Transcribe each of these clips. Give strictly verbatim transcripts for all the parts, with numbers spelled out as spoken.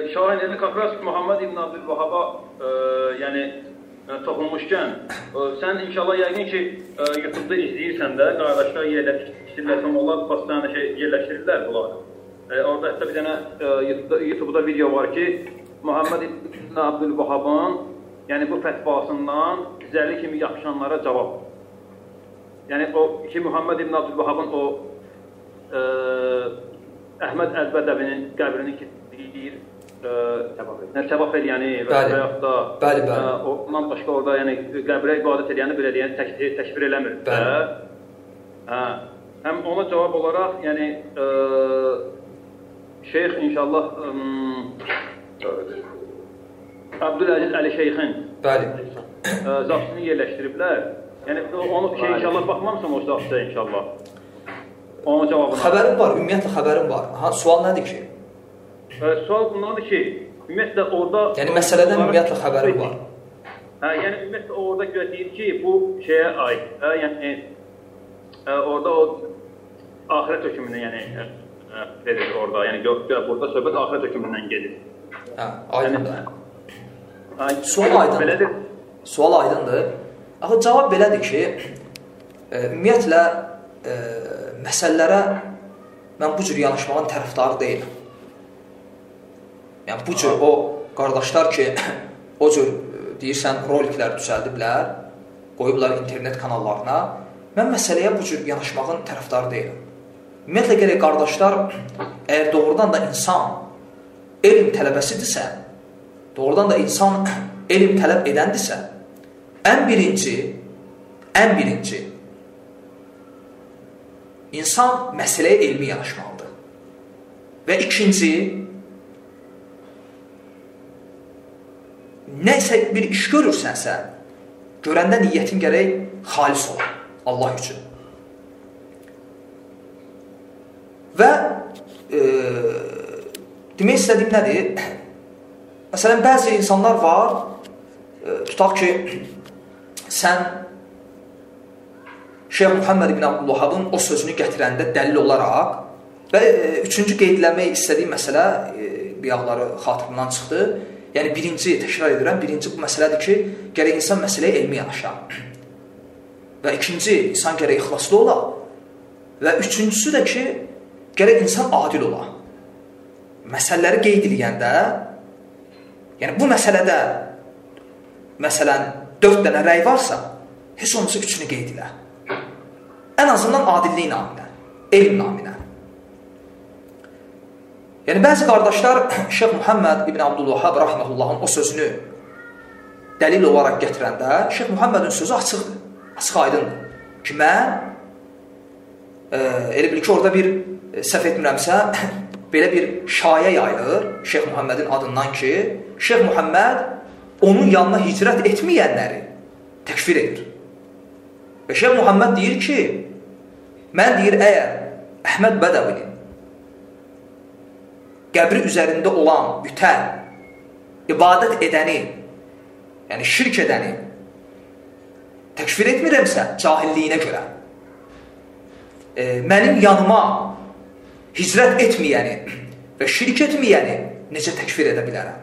Şahin Elli Kakras Muhammed İbn Abdülvahaba e, yəni toxunmuşkən, sən inşallah yəqin ki, YouTube-da izləyirsən də, qardaşlar yerləşdirirlər, onlar basitən şey yerləşdirirlər bunlar. Orada hətta bir dənə YouTube-da video var ki, Muhammed İbn Abdülvahabın, yəni bu fətvasından zəli kimi yapışanlara cavab. Yəni o ki, Muhammed İbn Abdülvahabın o Əhməd Əl-Bədəvinin qəbrini deyir, təvaf eləyəni və yaxud da ondan başqa orada qəbrə ibadət eləyəni belə deyəni təkfir eləmir. Həm ona cavab olaraq, yəni şeyx inşallah Abdüləziz Əli Şeyxin zapsını yerləşdiriblər. Yəni onu şey inşallah baxmamısan o zapsıya inşallah. Onun cavabına. Xəbərim var, ümumiyyətlə xəbərim var. Sual nədir ki? Sual bundadır ki, ümumiyyətlə orada... Yəni, məsələdən ümumiyyətlə xəbərim var. Hə, yəni, ümumiyyətlə orada gözləyir ki, bu şeyə aid. Hə, yəni, orada o ahirət hökmünə, yəni, verir orada. Yəni, burada söhbət ahirət hökmündən gedir. Hə, aydındır. Sual aydındır. Sual aydındır. Axı, cavab belədir ki, ümumiyyətlə, məsələlərə mən bu cür yanaşmağın tərəfdarı deyiləm. Yəni, bu cür o qardaşlar ki, o cür deyirsən, roliklər düzəldiblər, qoyublar internet kanallarına, mən məsələyə bu cür yanaşmağın tərəfdarı deyiləm. Ümumiyyətlə, gələk qardaşlar, əgər doğrudan da insan elm tələbəsidirsə, doğrudan da insan elm tələb edəndirsə, ən birinci, ən birinci, insan məsələyə elmi yanaşmalıdır. Və ikinci, nəsə bir iş görürsənsə, görəndə niyyətin gərək xalis ola, Allah üçün. Və e, demək istədiyim nədir? Məsələn, bəzi insanlar var, e, tutaq ki, sən Şeyh Muhammed İbn Abdülvahabın o sözünü gətirəndə dəlil olaraq və e, üçüncü qeydləmək istədiyim məsələ e, biyaqları xatırımdan çıxdı. Yəni, birinci, təkrar edirəm, birinci bu məsələdir ki, gərək insan məsələyə elmi yanaşar. Və ikinci, insan gərək ixlaslı ola. Və üçüncüsü də ki, gərək insan adil ola. Məsələləri qeyd edəndə, yəni bu məsələdə, məsələn, dörd dənə rəy varsa, heç olmasa üçünü qeyd edə. Ən azından adillik naminə, elm naminə. Yəni, bəzi qardaşlar Şeyh Muhammed İbn Abdülvahab rahiməhullahın o sözünü dəlil olaraq gətirəndə, Şeyh Muhammedin sözü açıqdır, açıq aydındır. Ki, mən, e, elə bil ki, orada bir e, səhv etmirəmsə, belə bir şayə yayılır Şeyh Muhammedin adından ki, Şeyh Muhammed onun yanına hicrət etməyənləri təkfir edir. Və Şeyh Muhammed deyir ki, mən deyir, əgər Əhməd Bədəvinin qəbri üzərində olan bütən, ibadət edəni, yəni şirk edəni təkfir etmirəmsə cahilliyinə görə, e, mənim yanıma hicrət etməyəni və şirk etməyəni necə təkfir edə bilərəm?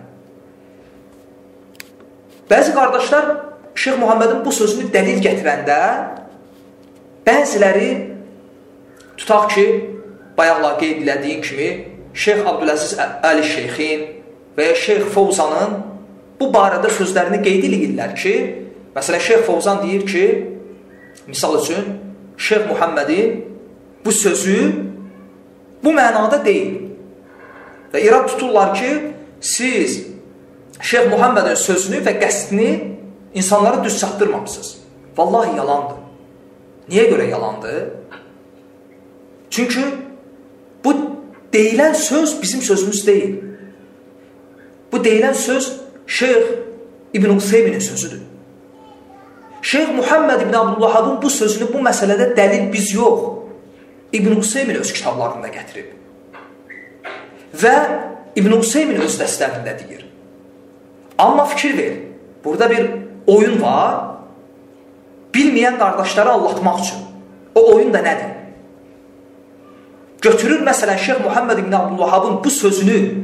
Bəzi qardaşlar Şeyh Muhammedin bu sözünü dəlil gətirəndə bəziləri tutaq ki, bayaqlar qeyd elədiyin kimi Şeyx Abdüləziz Əli Şeyxin və ya Şeyx Fovzanın bu barədə sözlərini qeyd edirlər ki, məsələn, Şeyx Fovzan deyir ki, misal üçün, Şeyx Muhammedin bu sözü bu mənada deyil. Və irad tuturlar ki, siz Şeyx Muhammedin sözünü və qəsdini insanlara düz çatdırmamışsınız. Vallahi yalandır. Niyə görə yalandır? Çünki bu deyilən söz bizim sözümüz deyil. Bu deyilən söz Şeyx İbn Useymin sözüdür. Şeyx Muhammed İbn Abdülvahabın bu sözünü bu məsələdə dəlil biz yox, İbn Useymin öz kitablarında gətirib. Və İbn Useymin öz dəstərində deyir. Amma fikir ver, burada bir oyun var, bilməyən qardaşları allatmaq üçün. O oyun da nədir? Götürür, məsələn, Şeyx Muhammed İbn Abdülvahabın bu sözünü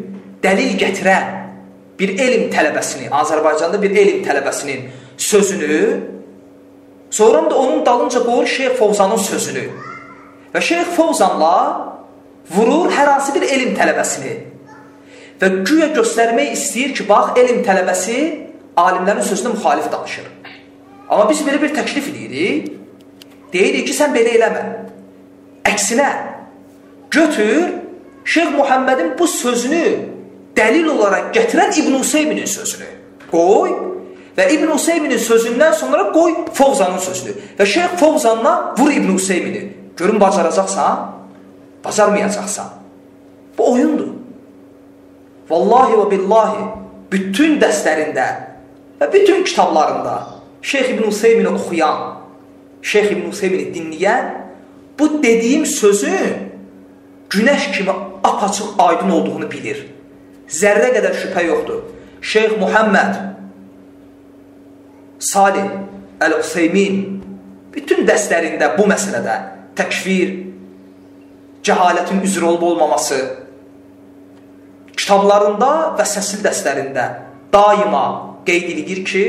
dəlil gətirən bir elm tələbəsini, Azərbaycanda bir elm tələbəsinin sözünü, sonra da onun dalınca qoyur Şeyx Fovzanın sözünü. Və Şeyx Fovzanla vurur hər hansı bir elm tələbəsini. Və güya göstərmək istəyir ki, bax, elm tələbəsi alimlərin sözünə müxalif danışır. Amma biz belə bir təklif edirik, deyirik ki, sən belə eləmə. Əksinə, götür, Şeyx Muhammedin bu sözünü dəlil olaraq gətirən İbn Useyminin sözünü qoy və İbn Useyminin sözündən sonra qoy Fovzanın sözünü. Və Şeyx Fovzanla vur İbn Useymini. Görün, bacaracaqsan, bacarmayacaqsan. Bu oyundur. Vallahi və billahi, bütün dərslərində və bütün kitablarında Şeyx İbn Useymini oxuyan, Şeyx İbn Useymini dinləyən bu dediyim sözün günəş kimi apaçıq aydın olduğunu bilir. Zərrə qədər şübhə yoxdur. Şeyx Muhammed Salih Əl-Useymin bütün dərslərində bu məsələdə təkfir, cəhalətin üzr olub olmaması, kitablarında və səsil dərslərində daima qeyd edilir ki,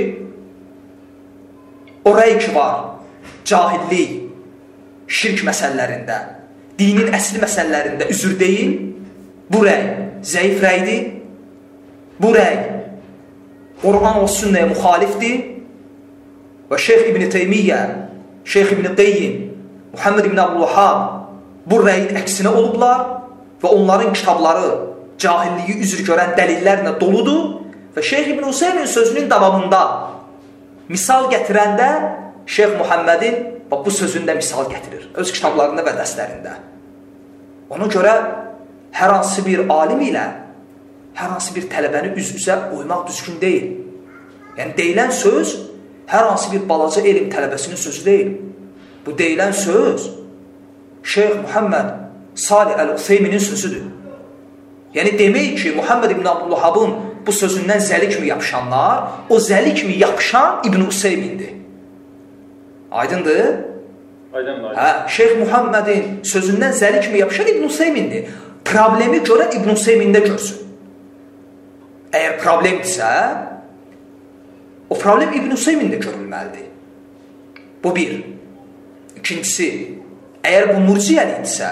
o rəy ki var, cahillik, şirk məsələlərində, dinin əsli məsələlərində üzr deyil, bu rəy zəif rəydir, bu rəy Quran və sünnəyə müxalifdir və Şeyx İbn Teymiyyə, Şeyx İbn Qeyyim, Muhammed İbn Abdülvahhab bu rəyin əksinə olublar və onların kitabları cahilliyi üzr görən dəlillərlə doludur və Şeyx İbn Useymin sözünün davamında misal gətirəndə Şeyx Muhammedin bu sözündə misal gətirir, öz kitablarında və dərslərində. Ona görə hər hansı bir alim ilə hər hansı bir tələbəni üz-üzə oymaq düzgün deyil. Yəni, deyilən söz hər hansı bir balaca elm tələbəsinin sözü deyil. Bu deyilən söz Şeyx Muhammed Salih Əl-Useyminin sözüdür. Yəni, demək ki, Muhammed İbn Abdülvahhabın bu sözündən zəli kimi yapışanlar, o zəli kimi yapışan İbn Useymindir. Aydındır? Aydındır. Hə, Şeyx Muhammedin sözündən zəli kimi yapışan İbn Useymindir. Problemi görən İbn Useymində görsün. Əgər problemdirsə, o problem İbn Useymində görülməlidir. Bu bir. İkincisi, əgər bu murciyəlidirsə,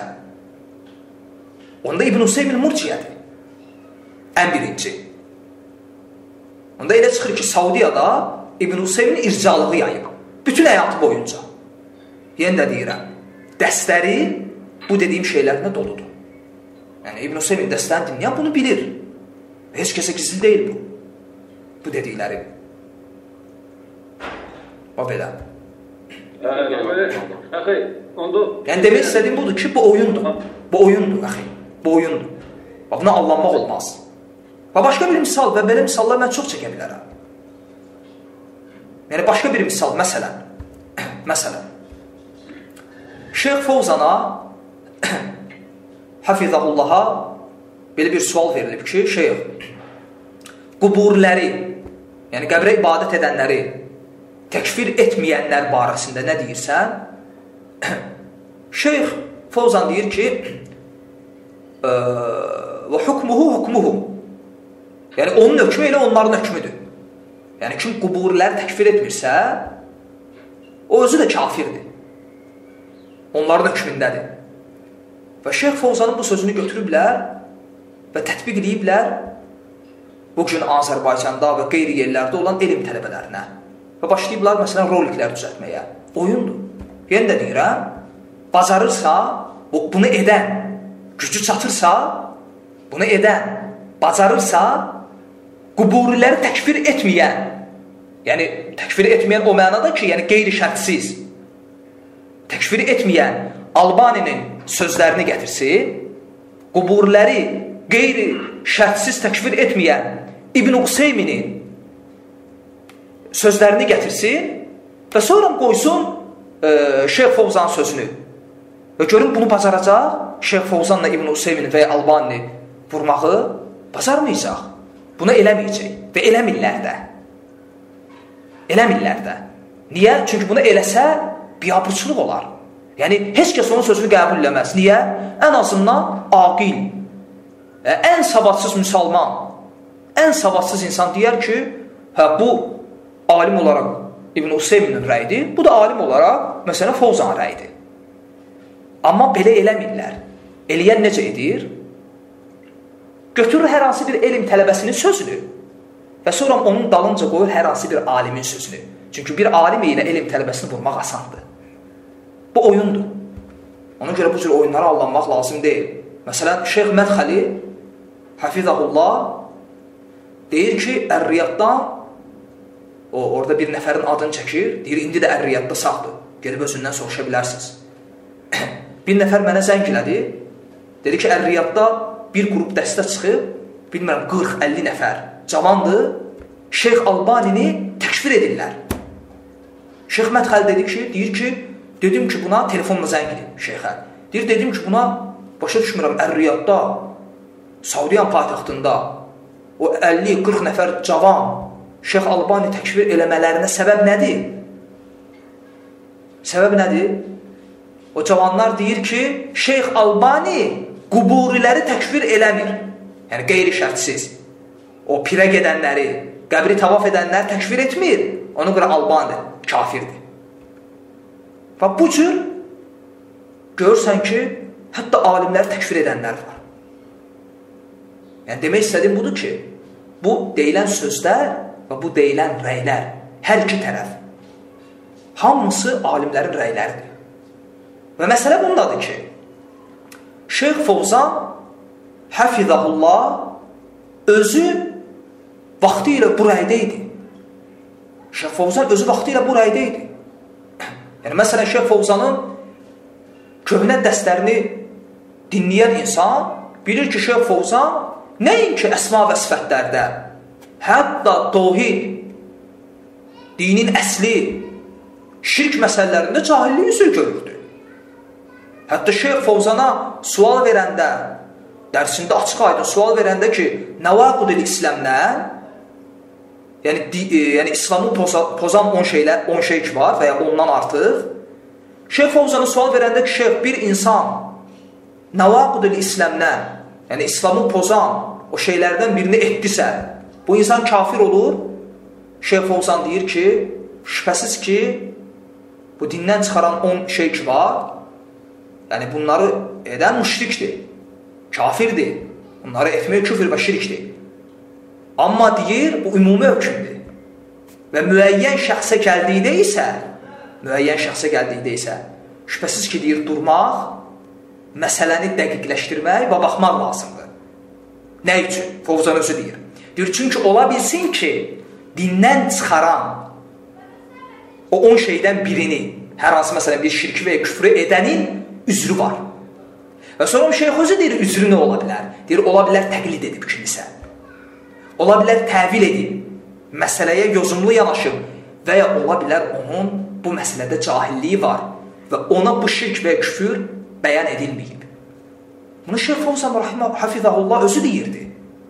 onda İbn Useymin murciyədir. Ən birinci. Onda elə çıxır ki, Saudiyada İbn Useymin ircalığı yayıb. Bütün həyatı boyunca. Yenə də deyirəm, dəstəri bu dediyim şeylərlə doludur. Yəni, İbn Useymin dəstəni dinləyən bunu bilir. Heç kəsə gizli deyil bu. Bu dedikləri. O belə. Əxi, onda... Yəni, demək istədiyim budur ki, bu oyundur. Bu oyundur, əxi. Bu oyundur. Buna allanmaq olmaz. Və başqa bir misal və belə misallar mən çox çəkə bilərəm. Yəni, başqa bir misal, məsələn, məsələn, Şeyx Fovzana, Hafizahullaha belə bir sual verilib ki, Şeyx, quburiləri, yəni qəbrə ibadət edənləri təkfir etməyənlər barəsində nə deyirsən? Şeyx Fovzan deyir ki, və hukmuhu hukmuhu, yəni onun hökmü elə onların hökmüdür. Yəni, kim quburiləri təkfir etmirsə, o özü də kafirdir. Onların hökmündədir. Və Şeyx Fovzanın bu sözünü götürüblər və tətbiq ediblər bugün Azərbaycanda və qeyri yerlərdə olan elm tələbələrinə. Və başlayıblar, məsələn, roliklər düzəltməyə. Oyundur. Yenə də deyirəm, bacarırsa, bunu edən, gücü çatırsa, bunu edən, bacarırsa, quburiləri təkfir etməyən, yəni təkfir etməyən o mənada ki, yəni qeyri şərtsiz, təkfir etməyən Albaninin sözlərini gətirsin, quburiləri qeyri şərtsiz təkfir etməyən İbn Useyminin sözlərini gətirsin və sonra qoysun e, Şeyx Fovzanın sözünü. Və görün, bunu bacaracaq Şeyx Fovzanla İbn Useymin və Albanini vurmağı bacarmayacaq. Bunu eləməyəcək və eləmirlər də. Eləmirlər də. Niyə? Çünki bunu eləsə biabırçılıq olar. Yəni, heç kəs onun sözünü qəbul eləməz. Niyə? Ən azından aqil, ən savadsız müsəlman, ən savadsız insan deyər ki, hə, bu alim olaraq İbn Useymin rəyidir, bu da alim olaraq, məsələn, Fovzan rəyidir. Amma belə eləmirlər. Eləyən necə edir? Götürür hər hansı bir elm tələbəsinin sözünü və sonra onun dalınca qoyur hər hansı bir alimin sözünü. Çünki bir alim ilə elm tələbəsini vurmaq asandır. Bu oyundur. Ona görə bu cür oyunlara aldanmaq lazım deyil. Məsələn, Şeyx Mədxəli, Hafizahullah, deyir ki, Ər-Riyaddan, o, orada bir nəfərin adını çəkir, deyir, indi də Ər-Riyadda sağdır. Gedib özündən soruşa bilərsiniz. Bir nəfər mənə zəng elədi, dedi ki, Ər-Riyadda bir qrup dəstə çıxıb, bilmirəm, qırx əlli nəfər cavandır, Şeyx Albanini təkfir edirlər. Şeyx Mədxəli dedi ki, deyir ki, dedim ki, buna telefonla zəng edin Şeyxə. Deyir, dedim ki, buna başa düşmürəm, Ər-Riyadda, Saudiyan paytaxtında o əlli qırx nəfər cavan Şeyx Albani təkfir eləmələrinə səbəb nədir? Səbəb nədir? O cavanlar deyir ki, Şeyx Albani quburiləri təkfir eləmir. Yəni, qeyri şərtsiz. O pirə gedənləri, qəbri tavaf edənləri təkfir etmir. Ona görə Albani kafirdir. Və bu cür görürsən ki, hətta alimləri təkfir edənlər var. Yəni, demək istədiyim budur ki, bu deyilən sözlər və bu deyilən rəylər, hər iki tərəf, hamısı alimlərin rəyləridir. Və məsələ bundadır ki, Şeyx Fovzan, Hafizahullah, özü vaxtı ilə bu rəydə idi. Şeyx Fovzan özü vaxtı ilə bu rəydə idi. Yəni, məsələn, Şeyx Fovzanın köhnə dərslərini dinləyən insan bilir ki, Şeyx Fovzan nəinki əsma və sifətlərdə, hətta tohid, dinin əsli, şirk məsələlərində cahillik üzr görürdü. Hətta Şeyx Fovzana sual verəndə, dərsində açıq aydın sual verəndə ki, nəvaqud-ül İslamdən, yəni, yəni İslamı poza, pozan on şeylər, on şey ki var və ya ondan artıq, Şeyx Fovzana sual verəndə ki, Şeyx, bir insan nəvaqud-ül İslamdən, yəni İslamı pozan o şeylərdən birini etdisə, bu insan kafir olur. Şeyx Fovzan deyir ki, şübhəsiz ki, bu dindən çıxaran on şey ki var, yəni bunları edən müşrikdir, kafirdir. Bunları etmək küfür və şirkdir. Amma deyir, bu ümumi hökmdür. Və müəyyən şəxsə gəldikdə isə, müəyyən şəxsə gəldikdə isə, şübhəsiz ki, deyir, durmaq, məsələni dəqiqləşdirmək və baxmaq lazımdır. Nə üçün? Fovzan özü deyir. Deyir, çünki ola bilsin ki, dindən çıxaran o on şeydən birini, hər hansı məsələn bir şirki və ya küfrü edənin üzrü var. Və sonra o şeyx özü deyir, üzrü nə ola bilər? Deyir, ola bilər təqlid edib kimisə. Ola bilər təvil edib, məsələyə yozumlu yanaşıb və ya ola bilər onun bu məsələdə cahilliyi var və ona bu şirk və küfür bəyan edilməyib. Bunu Şeyx Fovzan Hafizahullah özü deyirdi.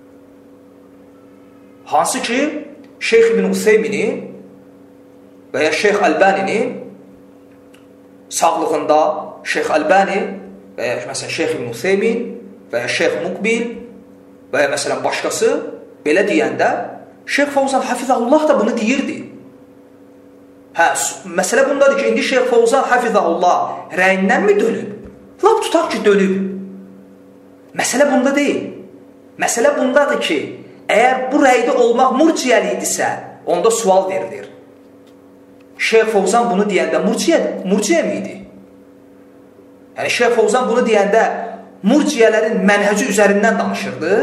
Hansı ki, Şeyx İbn Useymini və ya Şeyx Əlbənini sağlığında Şeyx Əlbəni və ya məsələn Şeyx İbn Useymin və ya Şeyx Muqbil və ya məsələn başqası belə deyəndə Şeyx Fovzan Hafizahullah da bunu deyirdi. Hə, məsələ bundadır ki, indi Şeyx Fovzan Hafizahullah rəyindən mi dönüb? Lap tutaq ki, dönüb. Məsələ bunda deyil. Məsələ bundadır ki, əgər bu rəydə olmaq murciyəli idisə, onda sual verilir. Şeyx Fovzan bunu deyəndə murciyə, murciyə mi idi? Yəni, Şeyx Fovzan bunu deyəndə murciyələrin mənhəci üzərindən danışırdı.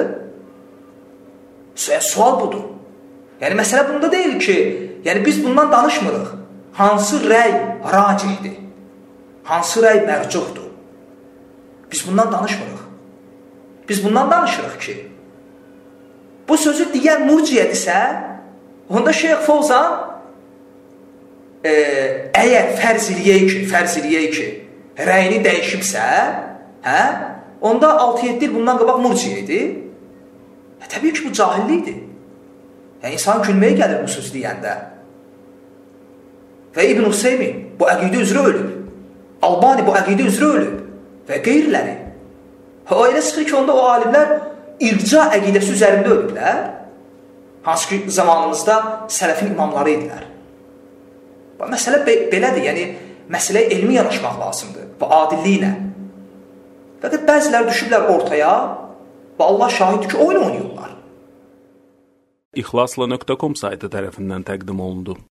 Sual budur. Yəni, məsələ bunda deyil ki, yəni biz bundan danışmırıq. Hansı rəy racihdir? Hansı rəy mərcuhdur? Biz bundan danışmırıq. Biz bundan danışırıq ki, bu sözü deyən murciyədirsə, onda Şeyx Fovzan e, əgər fərz eləyək ki, fərz eləyək ki, rəyini dəyişibsə, hə, onda altı yeddi il bundan qabaq murciyə idi. Hə, təbii ki, bu cahillikdir. Yəni, insan gülməyə gəlir bu söz deyəndə. Və İbn Useymin bu əqidə üzrə ölüb. Albani bu əqidə üzrə ölüb. Və qeyriləri. O elə çıxır ki, onda o alimlər irca əqidəsi üzərində öldülər. Hansı ki, zamanımızda sələfin imamları idilər. Məsələ be belədir, yəni məsələyə elmi yanaşmaq lazımdır və adilliklə. Fəqət bəzilər düşüblər ortaya və Allah şahiddir ki, oyun oynayırlar. İxlasla nöqtə com saytı tərəfindən təqdim olundu.